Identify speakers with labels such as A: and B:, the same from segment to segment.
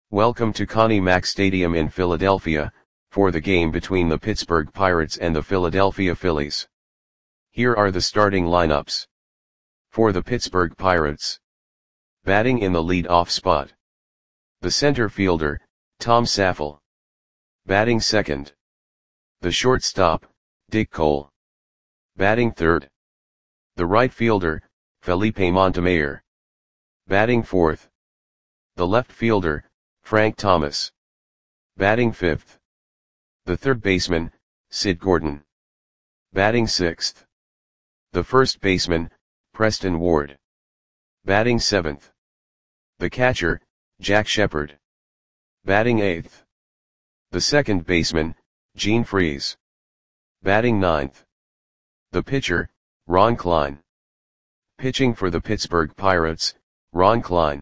A: Welcome to Connie Mack Stadium in Philadelphia, for the game between the Pittsburgh Pirates and the Philadelphia Phillies. Here are the starting lineups. For the Pittsburgh Pirates. Batting in the lead-off spot. The center fielder, Tom Saffold. Batting second. The shortstop, Dick Cole. Batting third. The right fielder, Felipe Montemayor. Batting fourth. The left fielder, Frank Thomas. Batting fifth. The third baseman, Sid Gordon. Batting sixth. The first baseman, Preston Ward. Batting seventh. The catcher, Jack Shepard. Batting eighth. The second baseman, Gene Freese. Batting ninth. The pitcher, Ron Klein. Pitching for the Pittsburgh Pirates, Ron Klein.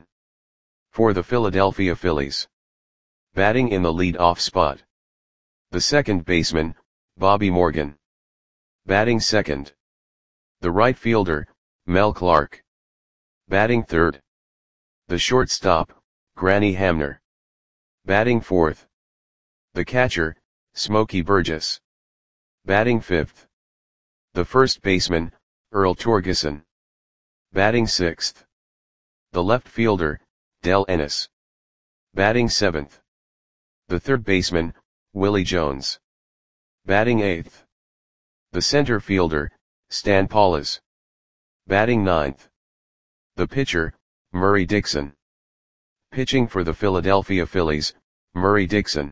A: For the Philadelphia Phillies. Batting in the lead-off spot. The second baseman, Bobby Morgan. Batting second. The right fielder, Mel Clark. Batting third. The shortstop, Granny Hamner. Batting fourth. The catcher, Smokey Burgess. Batting fifth. The first baseman, Earl Torgeson. Batting sixth. The left fielder, Del Ennis. Batting seventh. The third baseman, Willie Jones. Batting eighth. The center fielder, Stan Paulus. Batting ninth. The pitcher, Murray Dixon. Pitching for the Philadelphia Phillies, Murray Dixon.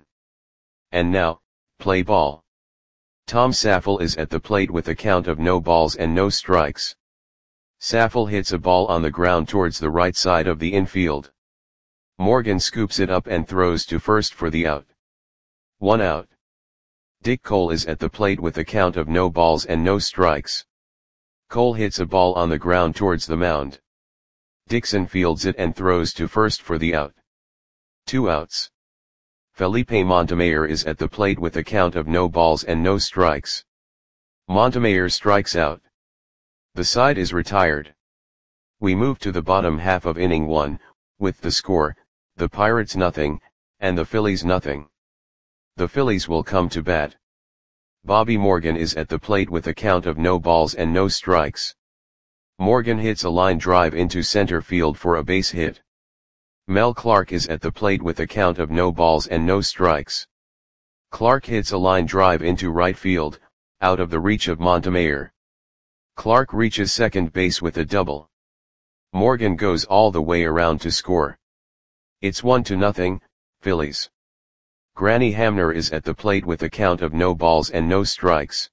A: And now, play ball. Tom Saffold is at the plate with a count of no balls and no strikes. Saffold hits a ball on the ground towards the right side of the infield. Morgan scoops it up and throws to first for the out. 1 out. Dick Cole is at the plate with a count of no balls and no strikes. Cole hits a ball on the ground towards the mound. Dixon fields it and throws to first for the out. 2 outs. Felipe Montemayor is at the plate with a count of no balls and no strikes. Montemayor strikes out. The side is retired. We move to the bottom half of inning 1, with the score, the Pirates nothing, and the Phillies nothing. The Phillies will come to bat. Bobby Morgan is at the plate with a count of no balls and no strikes. Morgan hits a line drive into center field for a base hit. Mel Clark is at the plate with a count of no balls and no strikes. Clark hits a line drive into right field, out of the reach of Montemayor. Clark reaches second base with a double. Morgan goes all the way around to score. It's 1-0, Phillies. Granny Hamner is at the plate with a count of no balls and no strikes.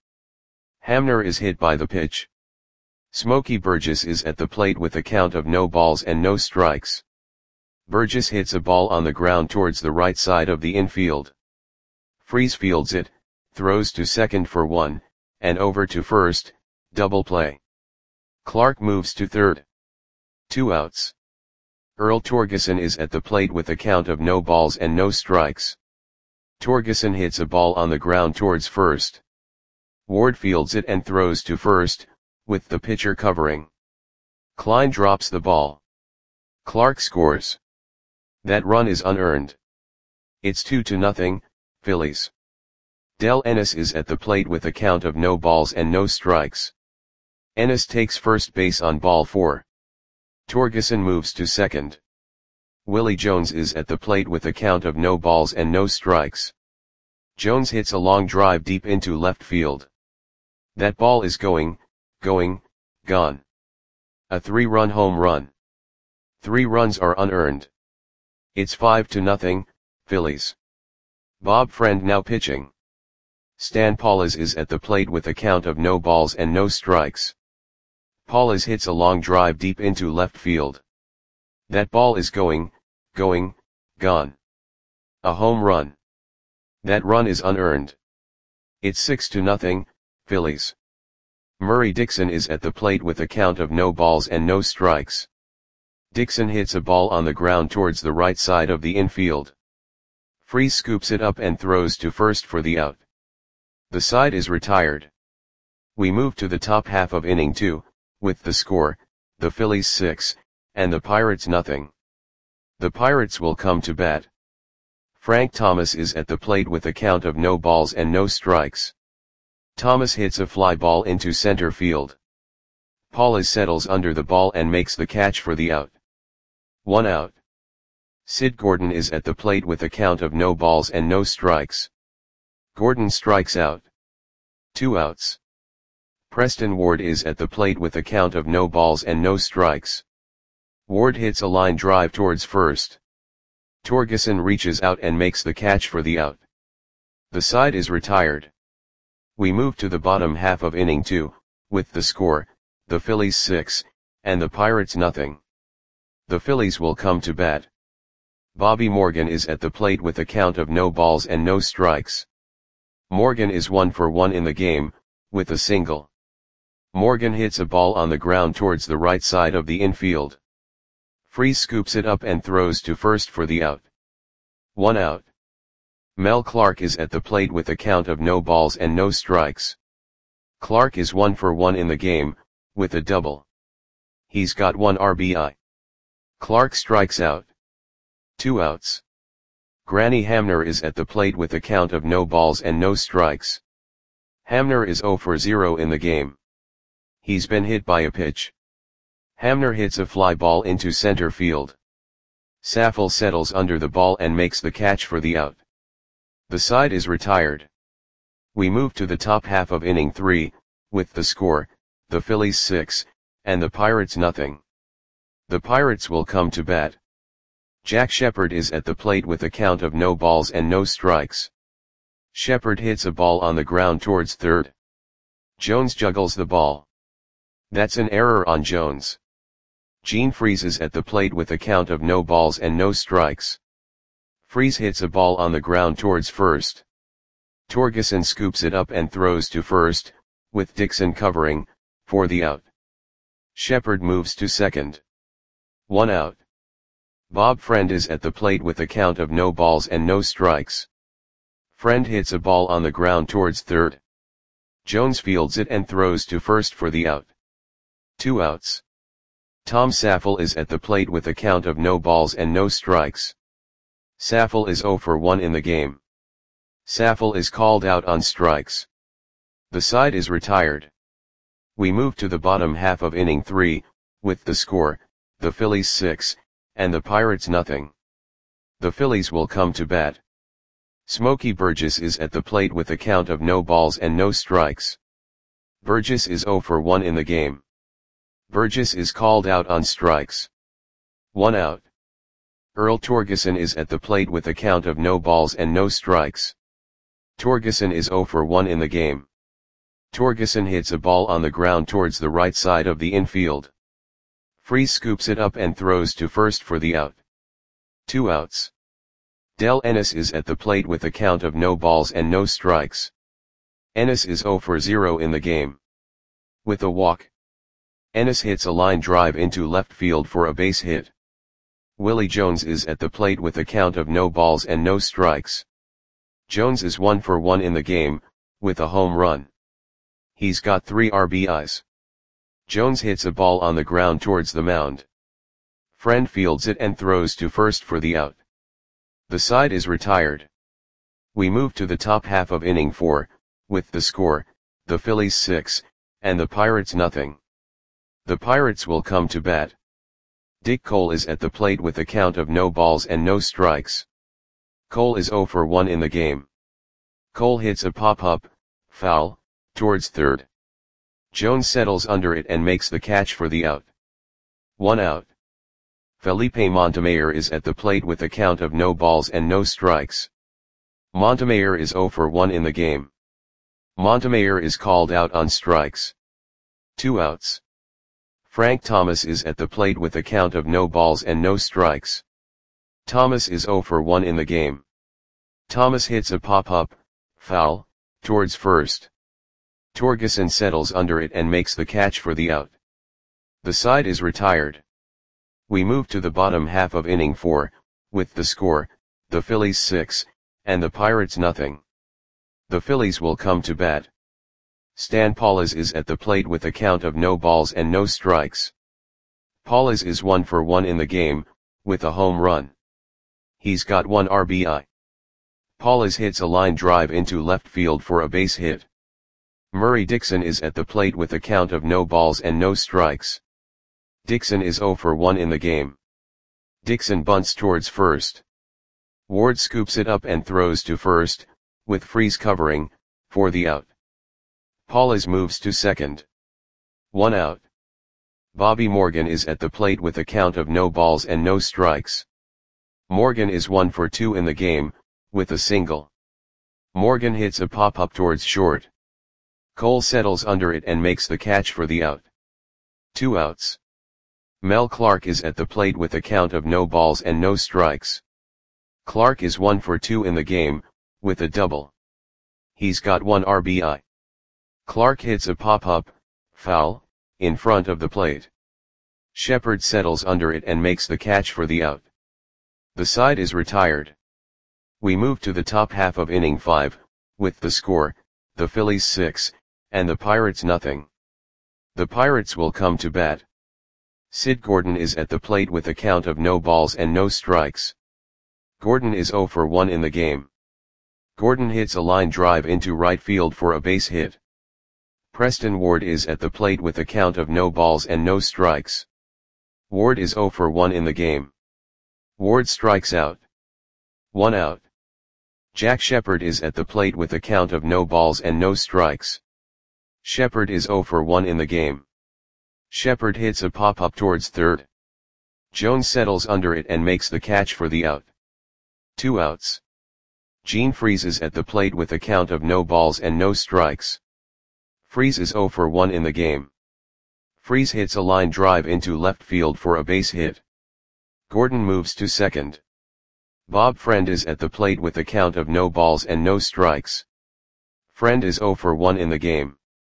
A: Hamner is hit by the pitch. Smokey Burgess is at the plate with a count of no balls and no strikes. Burgess hits a ball on the ground towards the right side of the infield. Freese fields it, throws to second for 1, and over to first, double play. Clark moves to third. 2 outs. Earl Torgeson is at the plate with a count of no balls and no strikes. Torgeson hits a ball on the ground towards first. Ward fields it and throws to first, with the pitcher covering. Klein drops the ball. Clark scores. That run is unearned. It's 2-0, Phillies. Del Ennis is at the plate with a count of no balls and no strikes. Ennis takes first base on ball 4. Torgeson moves to second. Willie Jones is at the plate with a count of no balls and no strikes. Jones hits a long drive deep into left field. That ball is gone. A 3-run home run. 3 runs are unearned. It's 5-0, Phillies. Bob Friend now pitching. Stan Paulus is at the plate with a count of no balls and no strikes. Paulus hits a long drive deep into left field. That ball is gone. A home run. That run is unearned. It's 6-0, Phillies. Murray Dixon is at the plate with a count of no balls and no strikes. Dixon hits a ball on the ground towards the right side of the infield. Freese scoops it up and throws to first for the out. The side is retired. We move to the top half of inning 2, with the score, the Phillies 6, and the Pirates nothing. The Pirates will come to bat. Frank Thomas is at the plate with a count of no balls and no strikes. Thomas hits a fly ball into center field. Paulus settles under the ball and makes the catch for the out. 1 out. Sid Gordon is at the plate with a count of no balls and no strikes. Gordon strikes out. 2 outs. Preston Ward is at the plate with a count of no balls and no strikes. Ward hits a line drive towards first. Torgeson reaches out and makes the catch for the out. The side is retired. We move to the bottom half of inning 2, with the score, the Phillies 6, and the Pirates nothing. The Phillies will come to bat. Bobby Morgan is at the plate with a count of no balls and no strikes. Morgan is 1 for 1 in the game, with a single. Morgan hits a ball on the ground towards the right side of the infield. Freese scoops it up and throws to first for the out. 1 out. Mel Clark is at the plate with a count of no balls and no strikes. Clark is 1 for 1 in the game, with a double. He's got 1 RBI. Clark strikes out. 2 outs. Granny Hamner is at the plate with a count of no balls and no strikes. Hamner is 0 for 0 in the game. He's been hit by a pitch. Hamner hits a fly ball into center field. Saffold settles under the ball and makes the catch for the out. The side is retired. We move to the top half of inning 3, with the score, the Phillies 6, and the Pirates nothing. The Pirates will come to bat. Jack Shepard is at the plate with a count of no balls and no strikes. Shepard hits a ball on the ground towards third. Jones juggles the ball. That's an error on Jones. Gene Freese is at the plate with a count of no balls and no strikes. Freese hits a ball on the ground towards first. Torgeson scoops it up and throws to first, with Dixon covering, for the out. Shepard moves to second. 1 out. Bob Friend is at the plate with a count of no balls and no strikes. Friend hits a ball on the ground towards third. Jones fields it and throws to first for the out. 2 outs. Tom Saffold is at the plate with a count of no balls and no strikes. Saffold is 0 for 1 in the game. Saffold is called out on strikes. The side is retired. We move to the bottom half of inning 3, with the score, the Phillies 6, and the Pirates nothing. The Phillies will come to bat. Smokey Burgess is at the plate with a count of no balls and no strikes. Burgess is 0 for 1 in the game. Burgess is called out on strikes. 1 out. Earl Torgeson is at the plate with a count of no balls and no strikes. Torgeson is 0 for 1 in the game. Torgeson hits a ball on the ground towards the right side of the infield. Freese scoops it up and throws to first for the out. 2 outs. Del Ennis is at the plate with a count of no balls and no strikes. Ennis is 0 for 0 in the game. With a walk. Ennis hits a line drive into left field for a base hit. Willie Jones is at the plate with a count of no balls and no strikes. Jones is 1 for 1 in the game, with a home run. He's got 3 RBIs. Jones hits a ball on the ground towards the mound. Friend fields it and throws to first for the out. The side is retired. We move to the top half of inning 4, with the score, the Phillies 6, and the Pirates nothing. The Pirates will come to bat. Dick Cole is at the plate with a count of no balls and no strikes. Cole is 0 for 1 in the game. Cole hits a pop-up, foul, towards third. Jones settles under it and makes the catch for the out. 1 out. Felipe Montemayor is at the plate with a count of no balls and no strikes. Montemayor is 0 for 1 in the game. Montemayor is called out on strikes. 2 outs. Frank Thomas is at the plate with a count of no balls and no strikes. Thomas is 0 for 1 in the game. Thomas hits a pop-up, foul, towards first. Torgeson settles under it and makes the catch for the out. The side is retired. We move to the bottom half of inning 4, with the score, the Phillies 6, and the Pirates nothing. The Phillies will come to bat. Stan Paulus is at the plate with a count of no balls and no strikes. Paulus is 1 for 1 in the game, with a home run. He's got 1 RBI. Paulus hits a line drive into left field for a base hit. Murray Dixon is at the plate with a count of no balls and no strikes. Dixon is 0 for 1 in the game. Dixon bunts towards first. Ward scoops it up and throws to first, with Freese covering, for the out. Paulus moves to second. 1 out. Bobby Morgan is at the plate with a count of no balls and no strikes. Morgan is 1 for 2 in the game, with a single. Morgan hits a pop-up towards short. Cole settles under it and makes the catch for the out. 2 outs. Mel Clark is at the plate with a count of no balls and no strikes. Clark is 1 for 2 in the game, with a double. He's got 1 RBI. Clark hits a pop-up, foul, in front of the plate. Shepard settles under it and makes the catch for the out. The side is retired. We move to the top half of inning 5, with the score, the Phillies 6, and the Pirates nothing. The Pirates will come to bat. Sid Gordon is at the plate with a count of no balls and no strikes. Gordon is 0 for 1 in the game. Gordon hits a line drive into right field for a base hit. Preston Ward is at the plate with a count of no balls and no strikes. Ward is 0 for 1 in the game. Ward strikes out. 1 out. Jack Shepard is at the plate with a count of no balls and no strikes. Shepard is 0 for 1 in the game. Shepard hits a pop-up towards third. Jones settles under it and makes the catch for the out. 2 outs. Gene Freese is at the plate with a count of no balls and no strikes. Freese is 0 for 1 in the game. Freese hits a line drive into left field for a base hit. Gordon moves to second. Bob Friend is at the plate with a count of no balls and no strikes. Friend is 0 for 1 in the game.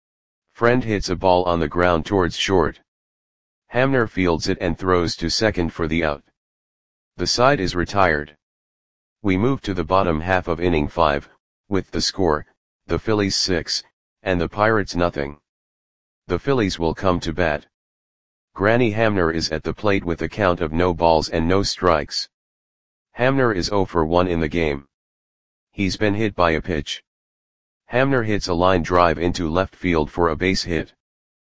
A: Friend hits a ball on the ground towards short. Hamner fields it and throws to second for the out. The side is retired. We move to the bottom half of inning 5, with the score, the Phillies 6, and the Pirates nothing. The Phillies will come to bat. Granny Hamner is at the plate with a count of no balls and no strikes. Hamner is 0 for 1 in the game. He's been hit by a pitch. Hamner hits a line drive into left field for a base hit.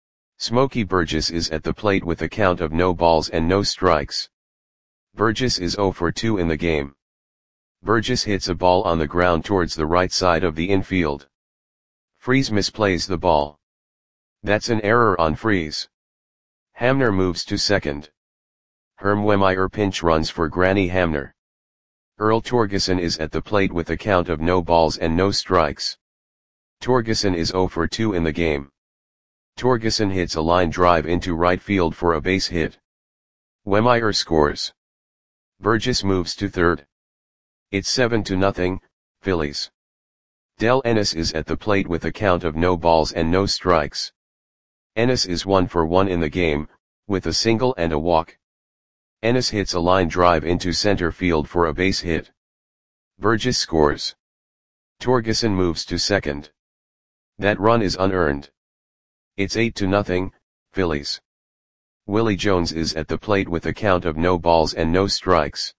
A: Smokey Burgess is at the plate with a count of no balls and no strikes. Burgess is 0 for 2 in the game. Burgess hits a ball on the ground towards the right side of the infield. Freese misplays the ball. That's an error on Freese. Hamner moves to second. Herm Wemmeyer pinch runs for Granny Hamner. Earl Torgeson is at the plate with a count of no balls and no strikes. Torgeson is 0 for 2 in the game. Torgeson hits a line drive into right field for a base hit. Wemmeyer scores. Burgess moves to third. It's 7-0, Phillies. Del Ennis is at the plate with a count of no balls and no strikes. Ennis is 1 for 1 in the game, with a single and a walk. Ennis hits a line drive into center field for a base hit. Burgess scores. Torgeson moves to second. That run is unearned. It's 8-0, Phillies. Willie Jones is at the plate with a count of no balls and no strikes.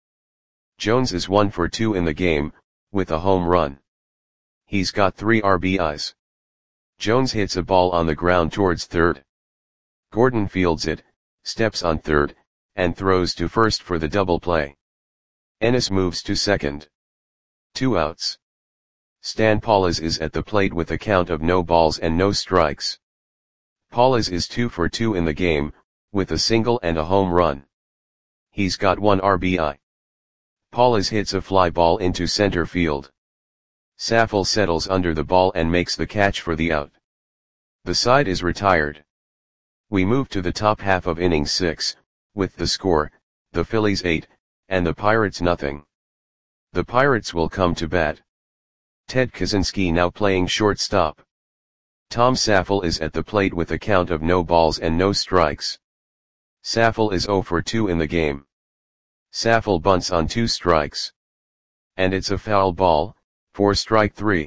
A: Jones is 1 for 2 in the game, with a home run. He's got 3 RBIs. Jones hits a ball on the ground towards third. Gordon fields it, steps on third, and throws to first for the double play. Ennis moves to second. 2 outs. Stan Paulus is at the plate with a count of no balls and no strikes. Paulus is 2 for 2 in the game, with a single and a home run. He's got 1 RBI. Paulus hits a fly ball into center field. Saffold settles under the ball and makes the catch for the out. The side is retired. We move to the top half of inning 6, with the score, the Phillies 8, and the Pirates nothing. The Pirates will come to bat. Ted Kaczynski now playing shortstop. Tom Saffold is at the plate with a count of no balls and no strikes. Saffold is 0 for 2 in the game. Saffold bunts on 2 strikes. And it's a foul ball, for strike 3.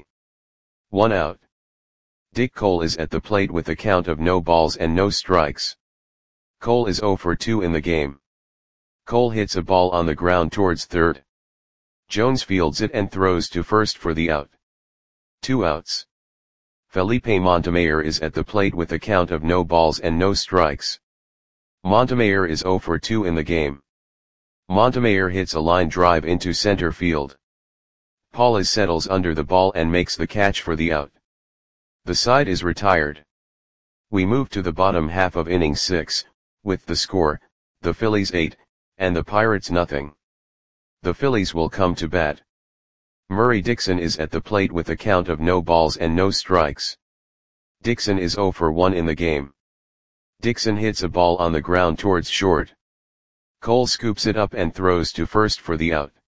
A: 1 out. Dick Cole is at the plate with a count of no balls and no strikes. Cole is 0 for 2 in the game. Cole hits a ball on the ground towards third. Jones fields it and throws to first for the out. 2 outs. Felipe Montemayor is at the plate with a count of no balls and no strikes. Montemayor is 0 for 2 in the game. Montemayor hits a line drive into center field. Paulus settles under the ball and makes the catch for the out. The side is retired. We move to the bottom half of inning 6, with the score, the Phillies 8, and the Pirates nothing. The Phillies will come to bat. Murray Dixon is at the plate with a count of no balls and no strikes. Dixon is 0 for 1 in the game. Dixon hits a ball on the ground towards short. Cole scoops it up and throws to first for the out.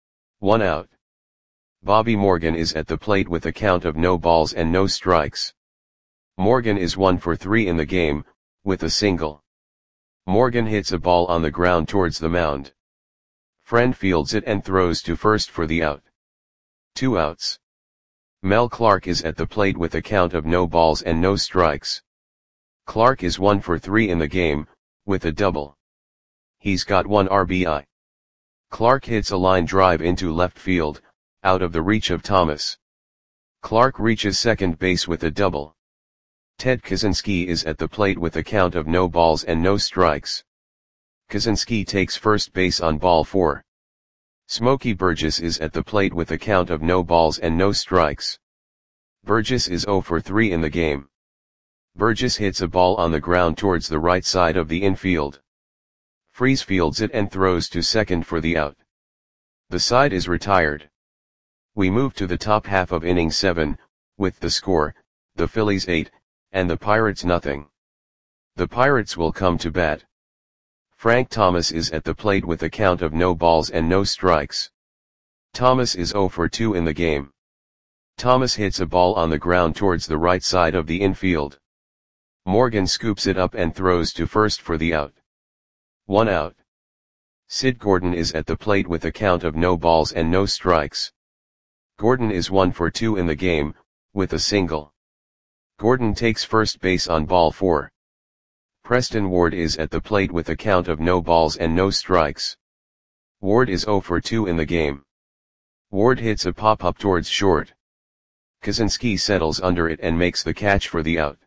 A: 1 out. Bobby Morgan is at the plate with a count of no balls and no strikes. Morgan is 1 for 3 in the game, with a single. Morgan hits a ball on the ground towards the mound. Friend fields it and throws to first for the out. 2 outs. Mel Clark is at the plate with a count of no balls and no strikes. Clark is 1 for 3 in the game, with a double. He's got 1 RBI. Clark hits a line drive into left field, out of the reach of Thomas. Clark reaches second base with a double. Ted Kaczynski is at the plate with a count of no balls and no strikes. Kaczynski takes first base on ball 4. Smokey Burgess is at the plate with a count of no balls and no strikes. Burgess is 0 for 3 in the game. Burgess hits a ball on the ground towards the right side of the infield. Freese fields it and throws to second for the out. The side is retired. We move to the top half of inning 7, with the score, the Phillies 8, and the Pirates nothing. The Pirates will come to bat. Frank Thomas is at the plate with a count of no balls and no strikes. Thomas is 0 for 2 in the game. Thomas hits a ball on the ground towards the right side of the infield. Morgan scoops it up and throws to first for the out. 1 out. Sid Gordon is at the plate with a count of no balls and no strikes. Gordon is 1 for 2 in the game, with a single. Gordon takes first base on ball 4. Preston Ward is at the plate with a count of no balls and no strikes. Ward is 0 for 2 in the game. Ward hits a pop-up towards short. Kaczynski settles under it and makes the catch for the out.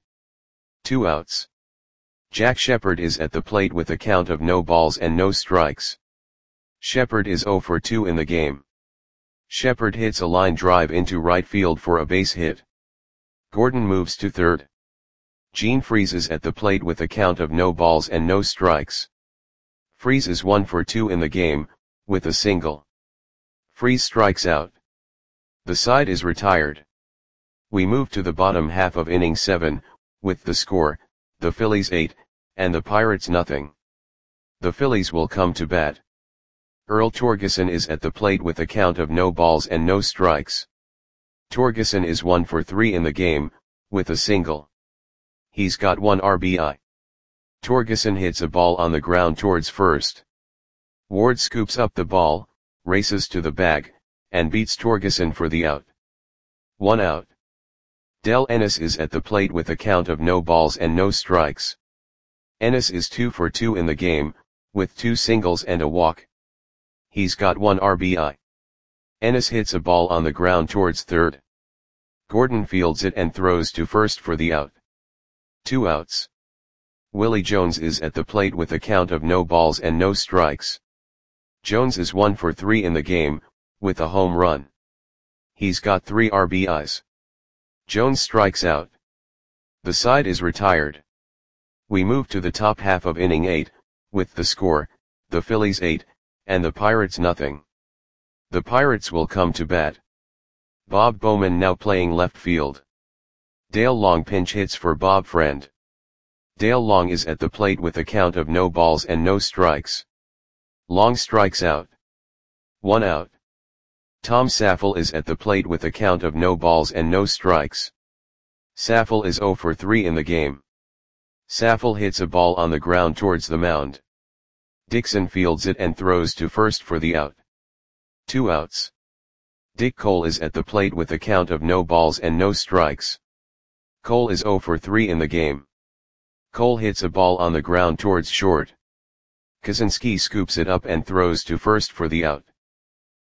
A: 2 outs. Jack Shepard is at the plate with a count of no balls and no strikes. Shepard is 0 for 2 in the game. Shepard hits a line drive into right field for a base hit. Gordon moves to third. Gene Freese is at the plate with a count of no balls and no strikes. Freese is 1 for 2 in the game, with a single. Freese strikes out. The side is retired. We move to the bottom half of inning 7, with the score, the Phillies 8, and the Pirates nothing. The Phillies will come to bat. Earl Torgeson is at the plate with a count of no balls and no strikes. Torgeson is 1 for 3 in the game, with a single. He's got 1 RBI. Torgeson hits a ball on the ground towards first. Ward scoops up the ball, races to the bag, and beats Torgeson for the out. 1 out. Del Ennis is at the plate with a count of no balls and no strikes. Ennis is 2 for 2 in the game, with 2 singles and a walk. He's got 1 RBI. Ennis hits a ball on the ground towards third. Gordon fields it and throws to first for the out. 2 outs. Willie Jones is at the plate with a count of no balls and no strikes. Jones is 1 for 3 in the game, with a home run. He's got 3 RBIs. Jones strikes out. The side is retired. We move to the top half of inning 8, with the score, the Phillies 8, and the Pirates nothing. The Pirates will come to bat. Bob Bowman now playing left field. Dale Long pinch hits for Bob Friend. Dale Long is at the plate with a count of no balls and no strikes. Long strikes out. 1 out. Tom Saffel is at the plate with a count of no balls and no strikes. Saffel is 0 for 3 in the game. Saffel hits a ball on the ground towards the mound. Dixon fields it and throws to first for the out. 2 outs. Dick Cole is at the plate with a count of no balls and no strikes. Cole is 0 for 3 in the game. Cole hits a ball on the ground towards short. Kaczynski scoops it up and throws to first for the out.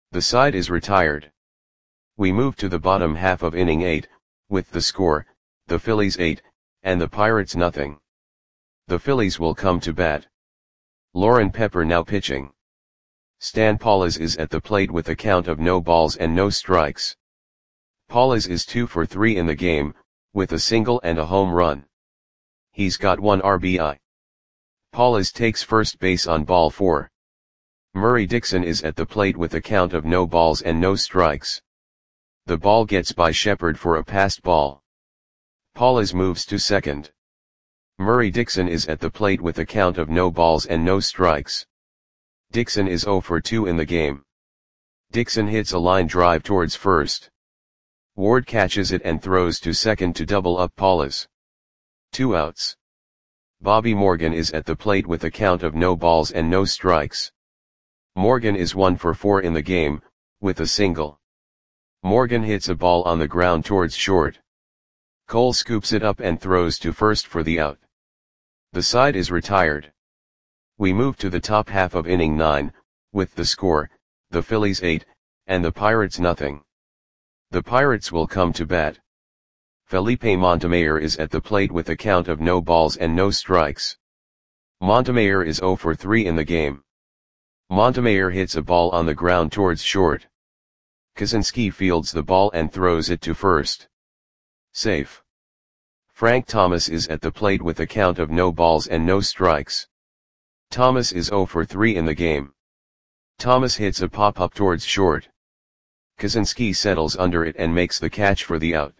A: The side is retired. We move to the bottom half of inning 8, with the score, the Phillies 8, and the Pirates nothing. The Phillies will come to bat. Lauren Pepper now pitching. Stan Paulus is at the plate with a count of no balls and no strikes. Paulus is 2 for 3 in the game, with a single and a home run. He's got 1 RBI. Paulus takes first base on ball 4. Murray Dixon is at the plate with a count of no balls and no strikes. The ball gets by Shepard for a passed ball. Paulus moves to second. Murray Dixon is at the plate with a count of no balls and no strikes. Dixon is 0 for 2 in the game. Dixon hits a line drive towards first. Ward catches it and throws to second to double up Paulus. 2 outs. Bobby Morgan is at the plate with a count of no balls and no strikes. Morgan is 1 for 4 in the game, with a single. Morgan hits a ball on the ground towards short. Cole scoops it up and throws to first for the out. The side is retired. We move to the top half of inning 9, with the score, the Phillies 8, and the Pirates nothing. The Pirates will come to bat. Felipe Montemayor is at the plate with a count of no balls and no strikes. Montemayor is 0 for 3 in the game. Montemayor hits a ball on the ground towards short. Kaczynski fields the ball and throws it to first. Safe. Frank Thomas is at the plate with a count of no balls and no strikes. Thomas is 0 for 3 in the game. Thomas hits a pop-up towards short. Kaczynski settles under it and makes the catch for the out.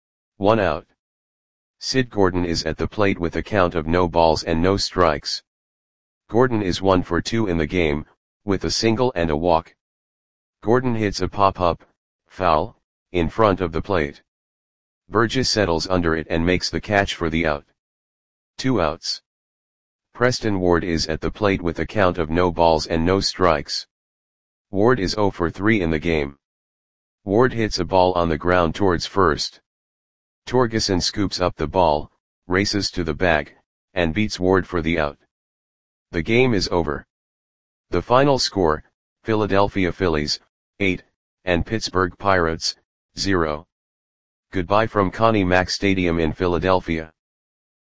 A: 1 out. Sid Gordon is at the plate with a count of no balls and no strikes. Gordon is 1 for 2 in the game, with a single and a walk. Gordon hits a pop-up, foul, in front of the plate. Burgess settles under it and makes the catch for the out. 2 outs. Preston Ward is at the plate with a count of no balls and no strikes. Ward is 0 for 3 in the game. Ward hits a ball on the ground towards first. Torgeson scoops up the ball, races to the bag, and beats Ward for the out. The game is over. The final score, Philadelphia Phillies, 8, and Pittsburgh Pirates, 0. Goodbye from Connie Mack Stadium in Philadelphia.